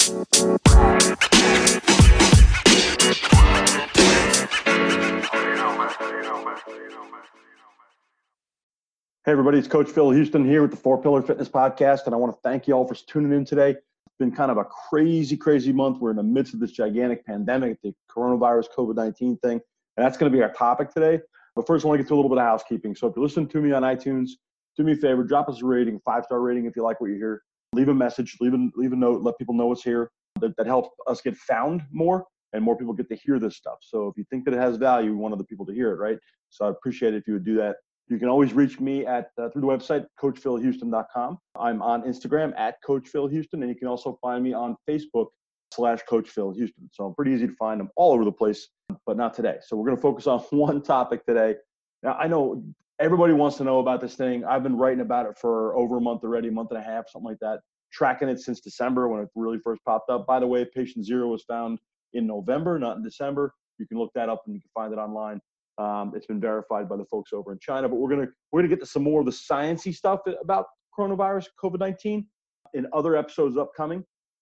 Hey, everybody, it's Coach Phil Houston here with the 4 Pillar Fitness Podcast, and I want to thank you all for tuning in today. It's been kind of a crazy month. We're in the midst of this gigantic pandemic, the coronavirus COVID-19 thing, and that's going to be our topic today. But first, I want to get to a little bit of housekeeping. So if you're listening to me on iTunes, do me a favor, drop us a rating, 5-star rating if you like what you hear. Leave a message, leave a note, let people know it's here. That helps us get found more, and more people get to hear this stuff. So if you think that it has value, we want other people to hear it, right? So I appreciate it if you would do that. You can always reach me at through the website, CoachPhilHouston.com. I'm on Instagram at CoachPhilHouston, and you can also find me on Facebook /CoachPhilHouston. So I'm pretty easy to find. I'm all over the place, but not today. So we're going to focus on one topic today. Now, I know everybody wants to know about this thing. I've been writing about it for over a month already, a month and a half, something like that, tracking it since December when it really first popped up. By the way, patient 0 was found in November, not in December. You can look that up and you can find it online. It's been verified by the folks over in China, but we're gonna get to some more of the sciencey stuff about coronavirus, COVID-19, in other episodes upcoming.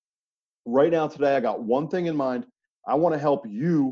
Right now, today, I got one thing in mind. I want to help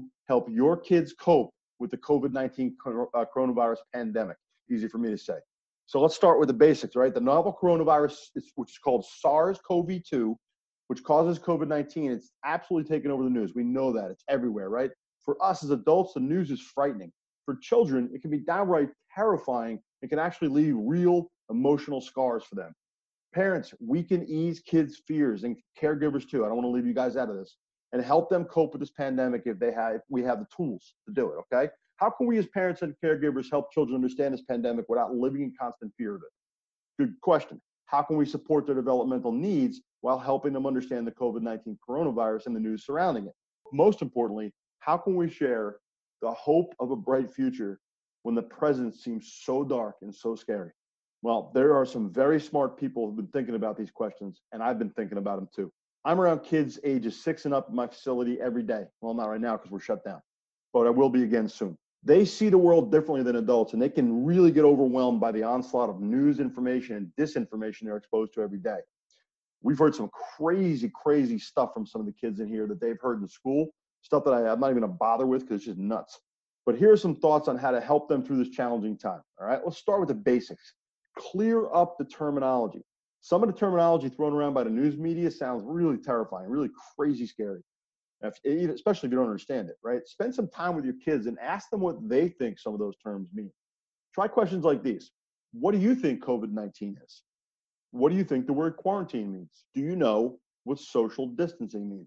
your kids cope with the COVID-19 coronavirus pandemic. Easy for me to say. So let's start with the basics, right? The novel coronavirus, which is called SARS-CoV-2, which causes COVID-19. It's absolutely taken over the news. We know that. It's everywhere, right? For us as adults, the news is frightening. For children, it can be downright terrifying. It can actually leave real emotional scars for them. Parents, we can ease kids' fears, and caregivers too. I don't want to leave you guys out of this, and help them cope with this pandemic if we have the tools to do it, okay? How can we as parents and caregivers help children understand this pandemic without living in constant fear of it? Good question. How can we support their developmental needs while helping them understand the COVID-19 coronavirus and the news surrounding it? Most importantly, how can we share the hope of a bright future when the present seems so dark and so scary? Well, there are some very smart people who've been thinking about these questions, and I've been thinking about them too. I'm around kids ages 6 and up in my facility every day. Well, not right now because we're shut down, but I will be again soon. They see the world differently than adults, and they can really get overwhelmed by the onslaught of news information and disinformation they're exposed to every day. We've heard some crazy stuff from some of the kids in here that they've heard in school, stuff that I'm not even gonna bother with because it's just nuts. But here are some thoughts on how to help them through this challenging time, all right? Let's start with the basics. Clear up the terminology. Some of the terminology thrown around by the news media sounds really terrifying, really crazy scary, especially if you don't understand it, right? Spend some time with your kids and ask them what they think some of those terms mean. Try questions like these. What do you think COVID-19 is? What do you think the word quarantine means? Do you know what social distancing means?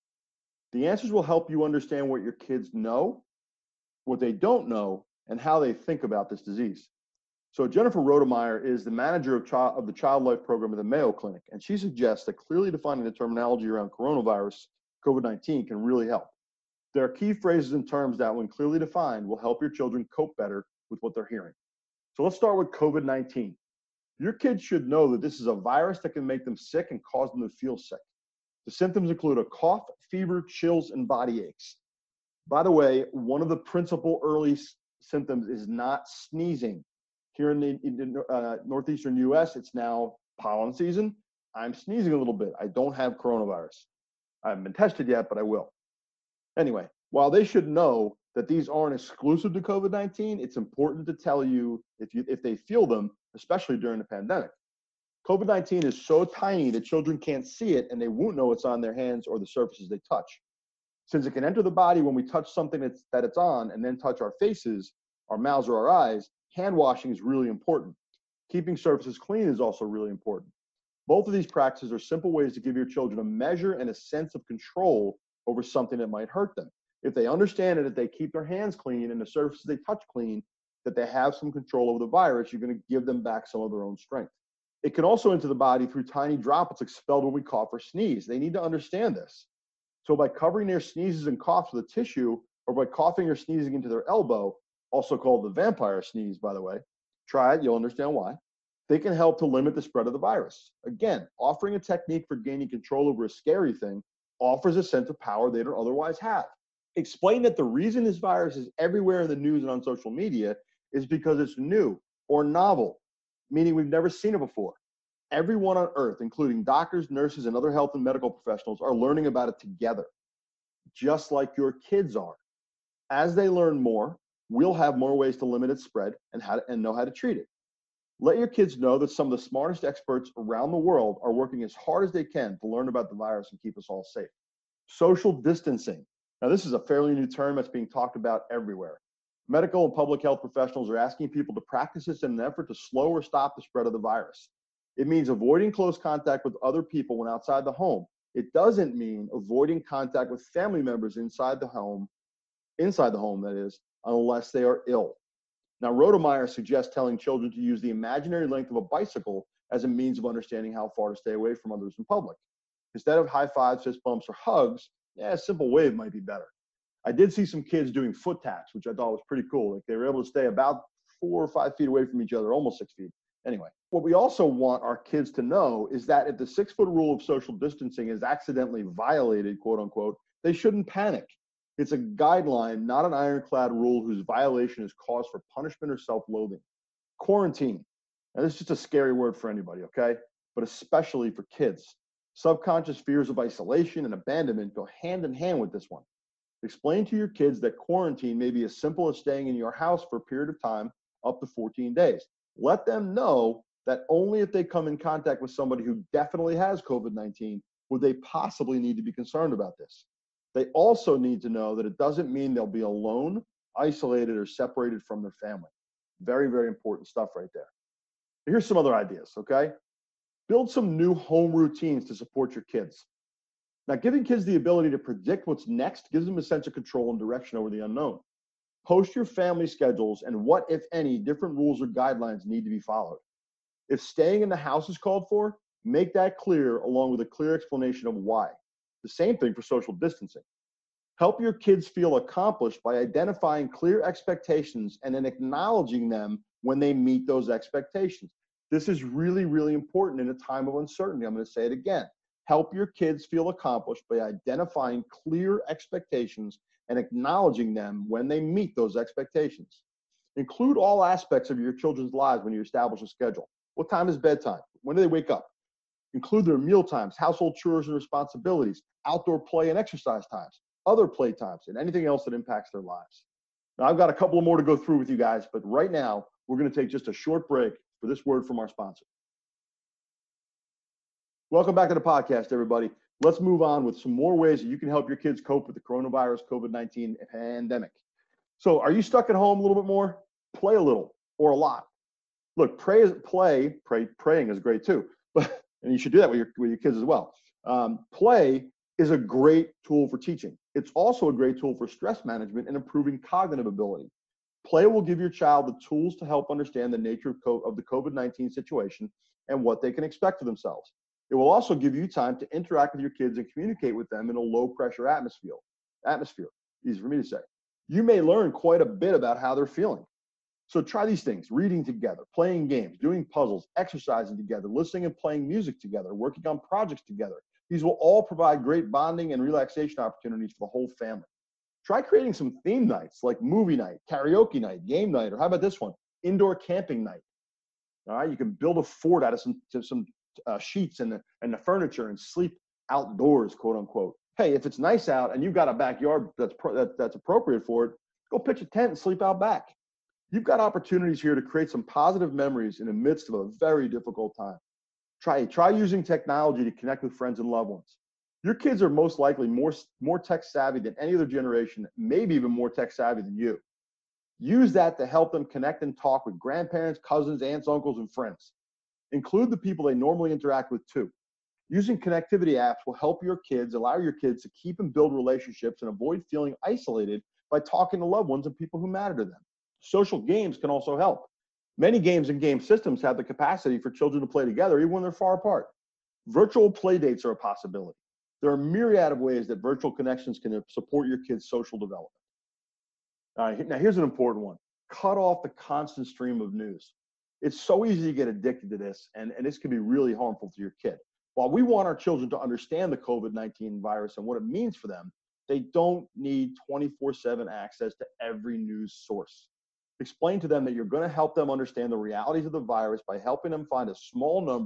The answers will help you understand what your kids know, what they don't know, and how they think about this disease. So Jennifer Rodemeyer is the manager of the Child Life Program at the Mayo Clinic, and she suggests that clearly defining the terminology around coronavirus, COVID-19, can really help. There are key phrases and terms that, when clearly defined, will help your children cope better with what they're hearing. So let's start with COVID-19. Your kids should know that this is a virus that can make them sick and cause them to feel sick. The symptoms include a cough, fever, chills, and body aches. By the way, one of the principal early symptoms is not sneezing. Here in the northeastern U.S., it's now pollen season. I'm sneezing a little bit. I don't have coronavirus. I haven't been tested yet, but I will. Anyway, while they should know that these aren't exclusive to COVID-19, it's important to tell you if they feel them, especially during the pandemic. COVID-19 is so tiny that children can't see it, and they won't know it's on their hands or the surfaces they touch. Since it can enter the body when we touch something that it's on and then touch our faces, our mouths, or our eyes, hand washing is really important. Keeping surfaces clean is also really important. Both of these practices are simple ways to give your children a measure and a sense of control over something that might hurt them. If they understand that if they keep their hands clean and the surfaces they touch clean, that they have some control over the virus, you're going to give them back some of their own strength. It can also enter the body through tiny droplets expelled when we cough or sneeze. They need to understand this. So by covering their sneezes and coughs with a tissue, or by coughing or sneezing into their elbow, also called the vampire sneeze, by the way, try it, you'll understand why, they can help to limit the spread of the virus. Again, offering a technique for gaining control over a scary thing offers a sense of power they don't otherwise have. Explain that the reason this virus is everywhere in the news and on social media is because it's new or novel, meaning we've never seen it before. Everyone on earth, including doctors, nurses, and other health and medical professionals, are learning about it together, just like your kids are. As they learn more, we'll have more ways to limit its spread and know how to treat it. Let your kids know that some of the smartest experts around the world are working as hard as they can to learn about the virus and keep us all safe. Social distancing. Now, this is a fairly new term that's being talked about everywhere. Medical and public health professionals are asking people to practice this in an effort to slow or stop the spread of the virus. It means avoiding close contact with other people when outside the home. It doesn't mean avoiding contact with family members inside the home, that is, unless they are ill. Now, Rodemeyer suggests telling children to use the imaginary length of a bicycle as a means of understanding how far to stay away from others in public. Instead of high fives, fist bumps, or hugs, a simple wave might be better. I did see some kids doing foot taps, which I thought was pretty cool. Like they were able to stay about 4 or 5 feet away from each other, almost 6 feet. Anyway, what we also want our kids to know is that if the 6-foot rule of social distancing is accidentally violated, quote unquote, they shouldn't panic. It's a guideline, not an ironclad rule whose violation is cause for punishment or self-loathing. Quarantine. Now, this is just a scary word for anybody, okay? But especially for kids. Subconscious fears of isolation and abandonment go hand in hand with this one. Explain to your kids that quarantine may be as simple as staying in your house for a period of time, up to 14 days. Let them know that only if they come in contact with somebody who definitely has COVID-19 would they possibly need to be concerned about this. They also need to know that it doesn't mean they'll be alone, isolated, or separated from their family. Very, very important stuff right there. Here's some other ideas, okay? Build some new home routines to support your kids. Now, giving kids the ability to predict what's next gives them a sense of control and direction over the unknown. Post your family schedules and what, if any, different rules or guidelines need to be followed. If staying in the house is called for, make that clear along with a clear explanation of why. The same thing for social distancing. Help your kids feel accomplished by identifying clear expectations and then acknowledging them when they meet those expectations. This is really, really important in a time of uncertainty. I'm going to say it again. Help your kids feel accomplished by identifying clear expectations and acknowledging them when they meet those expectations. Include all aspects of your children's lives when you establish a schedule. What time is bedtime? When do they wake up? Include their meal times, household chores and responsibilities, outdoor play and exercise times, other play times, and anything else that impacts their lives. Now, I've got a couple more to go through with you guys, but right now, we're going to take just a short break for this word from our sponsor. Welcome back to the podcast, everybody. Let's move on with some more ways that you can help your kids cope with the coronavirus COVID-19 pandemic. So are you stuck at home a little bit more? Play a little or a lot. Look, praying is great too, but and you should do that with your kids as well. Play is a great tool for teaching. It's also a great tool for stress management and improving cognitive ability. Play will give your child the tools to help understand the nature of the COVID-19 situation and what they can expect of themselves. It will also give you time to interact with your kids and communicate with them in a low-pressure atmosphere. Easy for me to say. You may learn quite a bit about how they're feeling. So try these things: reading together, playing games, doing puzzles, exercising together, listening and playing music together, working on projects together. These will all provide great bonding and relaxation opportunities for the whole family. Try creating some theme nights like movie night, karaoke night, game night, or how about this one, indoor camping night. All right, you can build a fort out of some sheets and the furniture and sleep outdoors, quote unquote. Hey, if it's nice out and you've got a backyard that's appropriate for it, go pitch a tent and sleep out back. You've got opportunities here to create some positive memories in the midst of a very difficult time. Try using technology to connect with friends and loved ones. Your kids are most likely more tech savvy than any other generation, maybe even more tech savvy than you. Use that to help them connect and talk with grandparents, cousins, aunts, uncles, and friends. Include the people they normally interact with too. Using connectivity apps will allow your kids to keep and build relationships and avoid feeling isolated by talking to loved ones and people who matter to them. Social games can also help. Many games and game systems have the capacity for children to play together even when they're far apart. Virtual play dates are a possibility. There are a myriad of ways that virtual connections can support your kids' social development. All right, now here's an important one. Cut off the constant stream of news. It's so easy to get addicted to this, and this can be really harmful to your kid. While we want our children to understand the COVID-19 virus and what it means for them, they don't need 24/7 access to every news source. Explain to them that you're going to help them understand the realities of the virus by helping them find a small number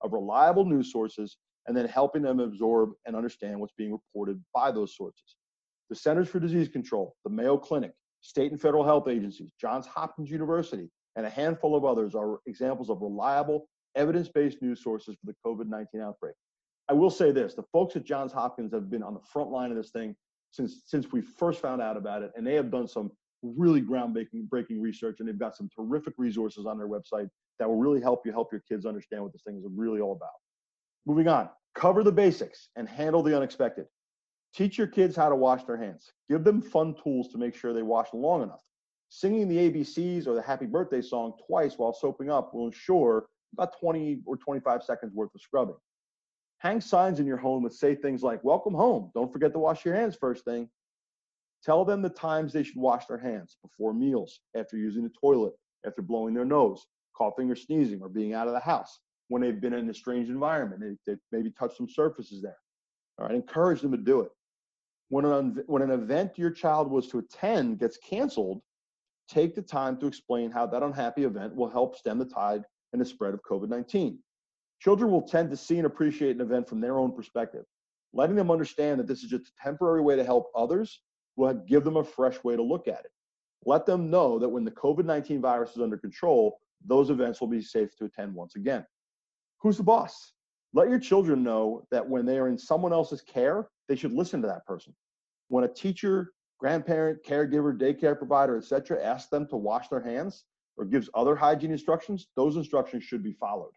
of reliable news sources and then helping them absorb and understand what's being reported by those sources. The Centers for Disease Control, the Mayo Clinic, state and federal health agencies, Johns Hopkins University, and a handful of others are examples of reliable, evidence-based news sources for the COVID-19 outbreak. I will say this, the folks at Johns Hopkins have been on the front line of this thing since we first found out about it, and they have done some really groundbreaking research, and they've got some terrific resources on their website that will really help your kids understand what this thing is really all about. Moving on, cover the basics and handle the unexpected. Teach your kids how to wash their hands. Give them fun tools to make sure they wash long enough. Singing the ABCs or the happy birthday song twice while soaping up will ensure about 20 or 25 seconds worth of scrubbing. Hang signs in your home that say things like, welcome home, don't forget to wash your hands first thing. Tell them the times they should wash their hands: before meals, after using the toilet, after blowing their nose, coughing or sneezing, or being out of the house, when they've been in a strange environment, they maybe touched some surfaces there. All right, encourage them to do it. When an event your child was to attend gets canceled, take the time to explain how that unhappy event will help stem the tide and the spread of COVID-19. Children will tend to see and appreciate an event from their own perspective. Letting them understand that this is just a temporary way to help others will give them a fresh way to look at it. Let them know that when the COVID-19 virus is under control, those events will be safe to attend once again. Who's the boss? Let your children know that when they are in someone else's care, they should listen to that person. When a teacher, grandparent, caregiver, daycare provider, etc., asks them to wash their hands or gives other hygiene instructions, those instructions should be followed.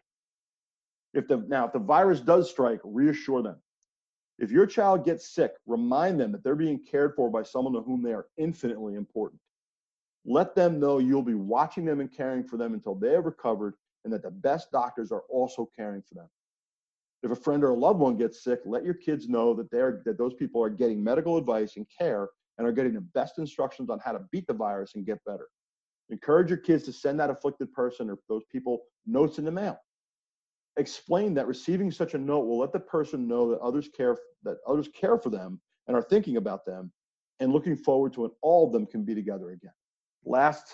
If the virus does strike, reassure them. If your child gets sick, remind them that they're being cared for by someone to whom they are infinitely important. Let them know you'll be watching them and caring for them until they have recovered, and that the best doctors are also caring for them. If a friend or a loved one gets sick, let your kids know that those people are getting medical advice and care and are getting the best instructions on how to beat the virus and get better. Encourage your kids to send that afflicted person or those people notes in the mail. Explain that receiving such a note will let the person know that others care for them and are thinking about them and looking forward to when all of them can be together again. Last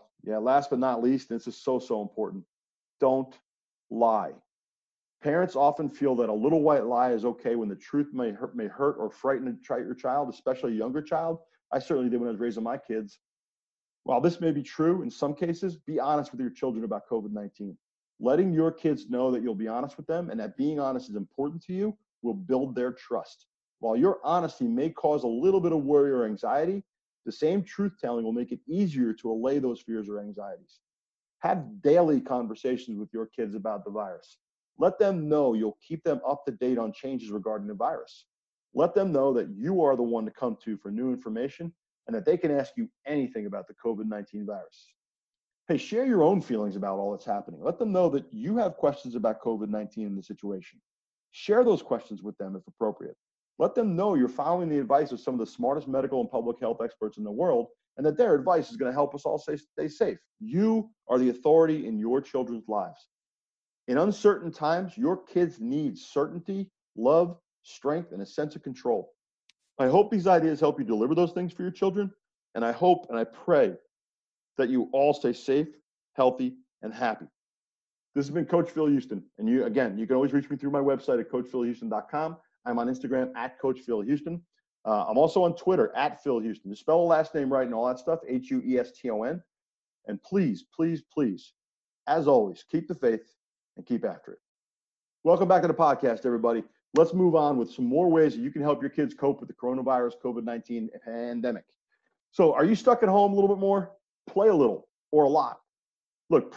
but not least, this is so important. Don't lie. Parents often feel that a little white lie is okay when the truth may hurt or frighten your child, especially a younger child. I certainly did when I was raising my kids. While this may be true in some cases, be honest with your children about COVID-19. Letting your kids know that you'll be honest with them and that being honest is important to you will build their trust. While your honesty may cause a little bit of worry or anxiety, the same truth-telling will make it easier to allay those fears or anxieties. Have daily conversations with your kids about the virus. Let them know you'll keep them up to date on changes regarding the virus. Let them know that you are the one to come to for new information and that they can ask you anything about the COVID-19 virus. Hey, share your own feelings about all that's happening. Let them know that you have questions about COVID-19 in the situation. Share those questions with them if appropriate. Let them know you're following the advice of some of the smartest medical and public health experts in the world and that their advice is going to help us all stay safe. You are the authority in your children's lives. In uncertain times, your kids need certainty, love, strength, and a sense of control. I hope these ideas help you deliver those things for your children, and I hope and I pray that you all stay safe, healthy, and happy. This has been Coach Phil Houston, and you can always reach me through my website at coachphilhouston.com. I'm on Instagram at Coach Phil Houston. I'm also on Twitter at Phil Houston. Just spell the last name right and all that stuff, Hueston. And please, please, please, as always, keep the faith and keep after it. Welcome back to the podcast, everybody. Let's move on with some more ways that you can help your kids cope with the coronavirus COVID-19 pandemic. So are you stuck at home a little bit more? Play a little or a lot. Look,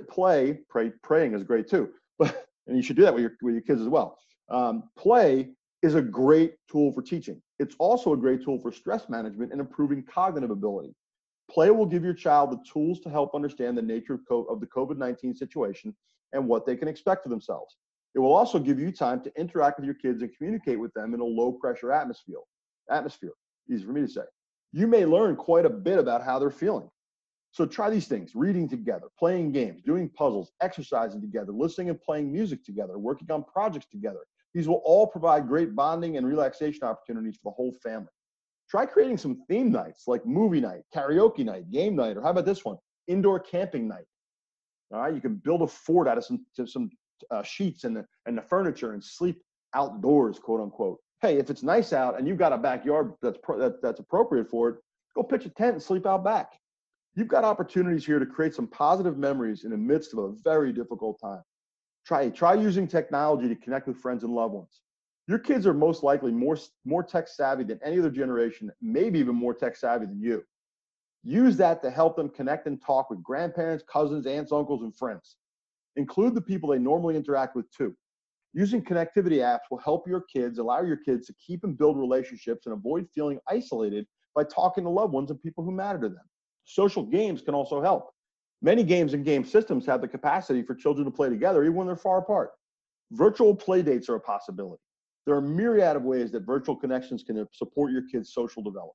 praying is great too, but and you should do that with your kids as well. Play is a great tool for teaching. It's also a great tool for stress management and improving cognitive ability. Play will give your child the tools to help understand the nature of the COVID-19 situation and what they can expect of themselves. It will also give you time to interact with your kids and communicate with them in a low-pressure atmosphere. Easy for me to say. You may learn quite a bit about how they're feeling. So try these things: reading together, playing games, doing puzzles, exercising together, listening and playing music together, working on projects together. These will all provide great bonding and relaxation opportunities for the whole family. Try creating some theme nights like movie night, karaoke night, game night, or how about this one, indoor camping night. All right, you can build a fort out of some sheets and the furniture and sleep outdoors, quote unquote. Hey, if it's nice out and you've got a backyard that's appropriate for it, go pitch a tent and sleep out back. You've got opportunities here to create some positive memories in the midst of a very difficult time. Try using technology to connect with friends and loved ones. Your kids are most likely more tech savvy than any other generation, maybe even more tech savvy than you. Use that to help them connect and talk with grandparents, cousins, aunts, uncles, and friends. Include the people they normally interact with too. Using connectivity apps will allow your kids to keep and build relationships and avoid feeling isolated by talking to loved ones and people who matter to them. Social games can also help. Many games and game systems have the capacity for children to play together even when they're far apart. Virtual play dates are a possibility. There are a myriad of ways that virtual connections can support your kids' social development.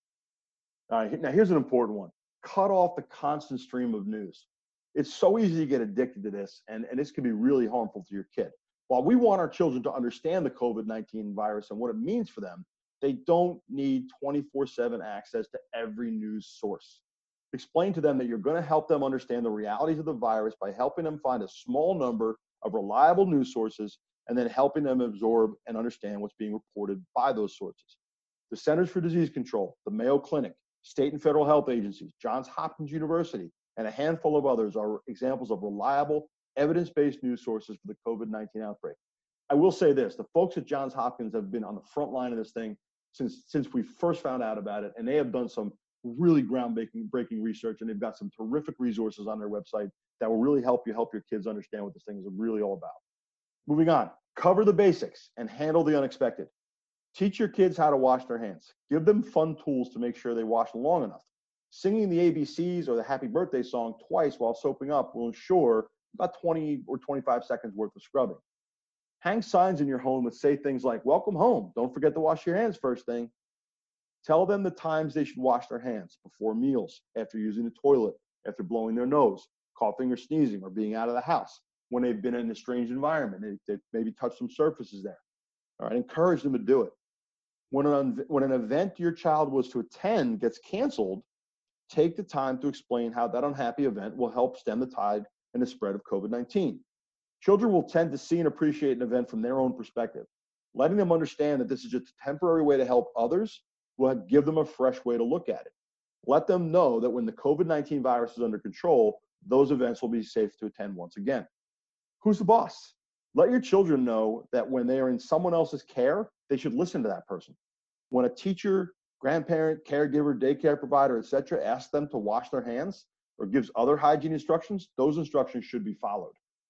All right, now here's an important one. Cut off the constant stream of news. It's so easy to get addicted to this, and this can be really harmful to your kid. While we want our children to understand the COVID-19 virus and what it means for them, they don't need 24/7 access to every news source. Explain to them that you're going to help them understand the realities of the virus by helping them find a small number of reliable news sources and then helping them absorb and understand what's being reported by those sources. The Centers for Disease Control, the Mayo Clinic, state and federal health agencies, Johns Hopkins University, and a handful of others are examples of reliable, evidence-based news sources for the COVID-19 outbreak. I will say this, the folks at Johns Hopkins have been on the front line of this thing since we first found out about it, and they have done some really groundbreaking research, and they've got some terrific resources on their website that will really help your kids understand what this thing is really all about. Moving on, cover the basics and handle the unexpected. Teach your kids how to wash their hands. Give them fun tools to make sure they wash long enough. Singing the ABCs or the happy birthday song twice while soaping up will ensure about 20 or 25 seconds worth of scrubbing. Hang signs in your home that say things like, welcome home, don't forget to wash your hands first thing. Tell them the times they should wash their hands: before meals, after using the toilet, after blowing their nose, coughing or sneezing, or being out of the house, when they've been in a strange environment, they've maybe touched some surfaces there. All right, encourage them to do it. When an event your child was to attend gets canceled, take the time to explain how that unhappy event will help stem the tide and the spread of COVID-19. Children will tend to see and appreciate an event from their own perspective. Letting them understand that this is just a temporary way to help others will give them a fresh way to look at it. Let them know that when the COVID-19 virus is under control, those events will be safe to attend once again. Who's the boss? Let your children know that when they are in someone else's care, they should listen to that person. When a teacher, grandparent, caregiver, daycare provider, etc., asks them to wash their hands or gives other hygiene instructions, those instructions should be followed.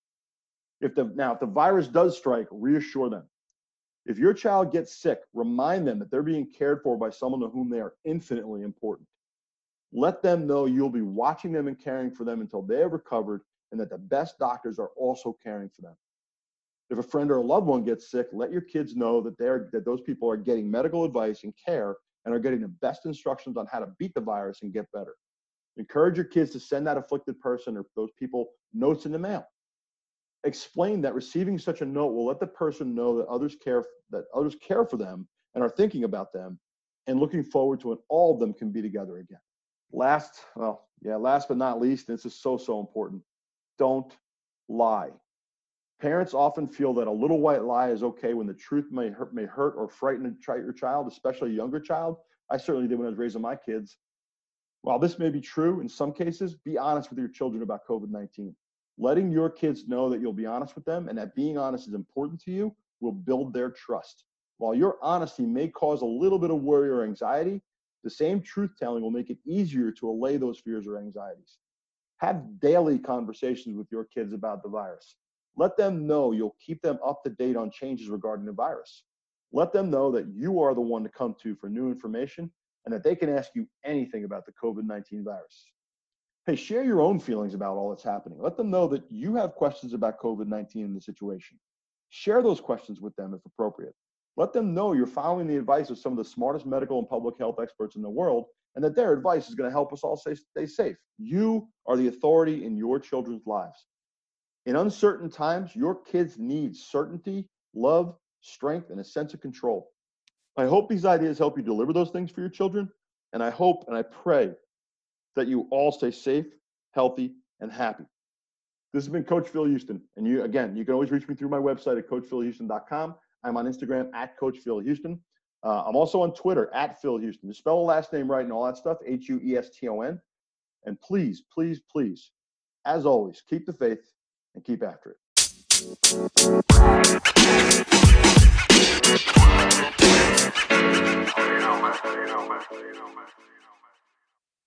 If the virus does strike, reassure them. If your child gets sick, remind them that they're being cared for by someone to whom they are infinitely important. Let them know you'll be watching them and caring for them until they have recovered, and that the best doctors are also caring for them. If a friend or a loved one gets sick, let your kids know that those people are getting medical advice and care and are getting the best instructions on how to beat the virus and get better. Encourage your kids to send that afflicted person or those people notes in the mail. Explain that receiving such a note will let the person know that others care for them and are thinking about them and looking forward to when all of them can be together again. Last but not least, this is so important. Don't lie. Parents often feel that a little white lie is okay when the truth may hurt or frighten your child, especially a younger child. I certainly did when I was raising my kids. While this may be true in some cases, be honest with your children about COVID-19. Letting your kids know that you'll be honest with them and that being honest is important to you will build their trust. While your honesty may cause a little bit of worry or anxiety, the same truth-telling will make it easier to allay those fears or anxieties. Have daily conversations with your kids about the virus. Let them know you'll keep them up to date on changes regarding the virus. Let them know that you are the one to come to for new information and that they can ask you anything about the COVID-19 virus. Hey, share your own feelings about all that's happening. Let them know that you have questions about COVID-19 in the situation. Share those questions with them if appropriate. Let them know you're following the advice of some of the smartest medical and public health experts in the world and that their advice is going to help us all stay safe. You are the authority in your children's lives. In uncertain times, your kids need certainty, love, strength, and a sense of control. I hope these ideas help you deliver those things for your children, and I hope and I pray that you all stay safe, healthy, and happy. This has been Coach Phil Houston. And you can always reach me through my website at coachphilhouston.com. I'm on Instagram at Coach Phil Houston. I'm also on Twitter at Phil Houston. Just spell the last name right and all that stuff, Hueston. And please, please, please, as always, keep the faith and keep after it.